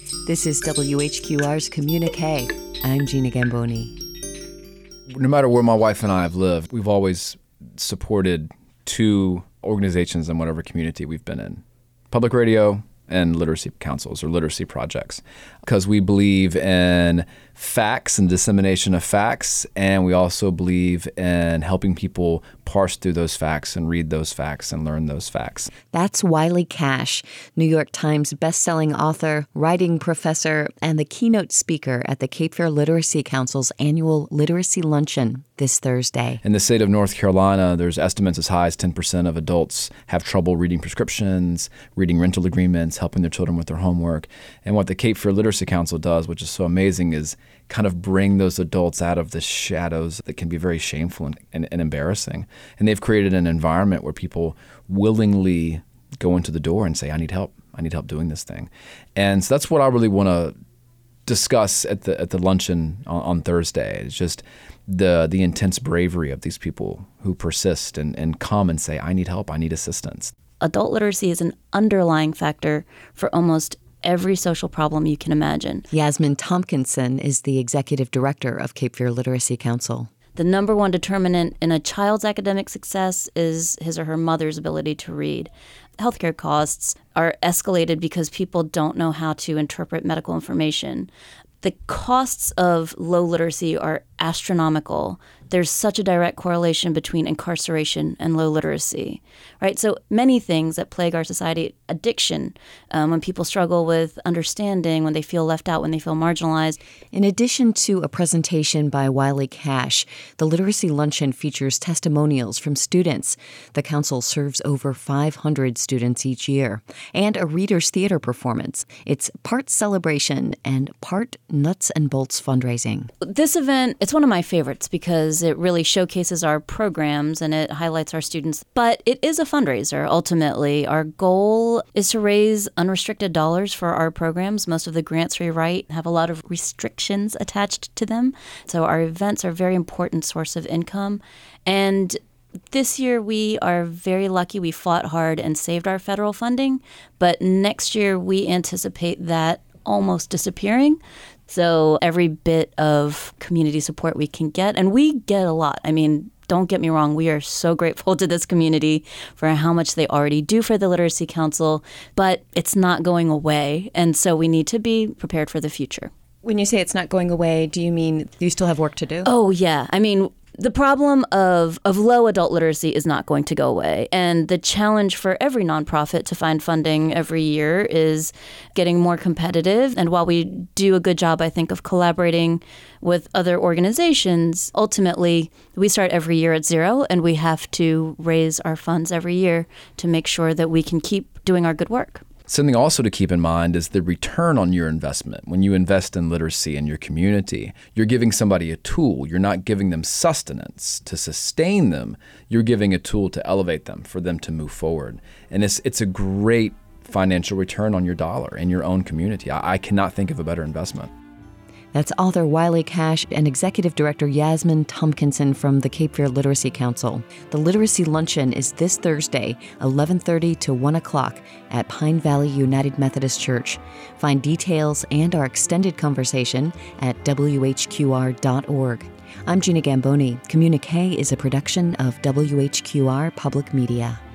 This is WHQR's Communique. I'm Gina Gamboni. No matter where my wife and I have lived, we've always supported two organizations in whatever community we've been in. Public radio and literacy councils or literacy projects, because we believe in facts and dissemination of facts, and we also believe in helping people parse through those facts and read those facts and learn those facts. That's Wiley Cash, New York Times bestselling author, writing professor, and the keynote speaker at the Cape Fear Literacy Council's annual Literacy Luncheon this Thursday. In the state of North Carolina, there's estimates as high as 10% of adults have trouble reading prescriptions, reading rental agreements, helping their children with their homework. And what the Cape Fear Literacy Council does, which is so amazing, is kind of bring those adults out of the shadows that can be very shameful and embarrassing. And they've created an environment where people willingly go into the door and say, I need help doing this thing. And so that's what I really want to discuss at the luncheon on Thursday. It's just the intense bravery of these people who persist and come and say, I need help, I need assistance. Adult literacy is an underlying factor for almost every social problem you can imagine. Yasmin Tompkinson is the executive director of Cape Fear Literacy Council. The number one determinant in a child's academic success is his or her mother's ability to read. Healthcare costs are escalated because people don't know how to interpret medical information. The costs of low literacy are astronomical. There's such a direct correlation between incarceration and low literacy, right? So many things that plague our society, addiction, when people struggle with understanding, when they feel left out, when they feel marginalized. In addition to a presentation by Wiley Cash, the Literacy Luncheon features testimonials from students. The council serves over 500 students each year, and a Reader's Theater performance. It's part celebration and part nuts and bolts fundraising. This event, it's one of my favorites because it really showcases our programs and it highlights our students. But it is a fundraiser, ultimately. Our goal is to raise unrestricted dollars for our programs. Most of the grants we write have a lot of restrictions attached to them. So our events are a very important source of income. And this year, we are very lucky. We fought hard and saved our federal funding. But next year, we anticipate that almost disappearing. So every bit of community support we can get, and we get a lot. I mean, don't get me wrong, we are so grateful to this community for how much they already do for the Literacy Council, but it's not going away, and so we need to be prepared for the future. When you say it's not going away, do you mean you still have work to do? Oh, yeah. I mean, the problem of low adult literacy is not going to go away. And the challenge for every nonprofit to find funding every year is getting more competitive. And while we do a good job, I think, of collaborating with other organizations, ultimately, we start every year at zero, and we have to raise our funds every year to make sure that we can keep doing our good work. Something also to keep in mind is the return on your investment. When you invest in literacy in your community, you're giving somebody a tool. You're not giving them sustenance to sustain them. You're giving a tool to elevate them, for them to move forward. And it's a great financial return on your dollar in your own community. I cannot think of a better investment. That's author Wiley Cash and Executive Director Yasmin Tompkinson from the Cape Fear Literacy Council. The Literacy Luncheon is this Thursday, 11:30 to 1 o'clock at Pine Valley United Methodist Church. Find details and our extended conversation at WHQR.org. I'm Gina Gamboni. Communique is a production of WHQR Public Media.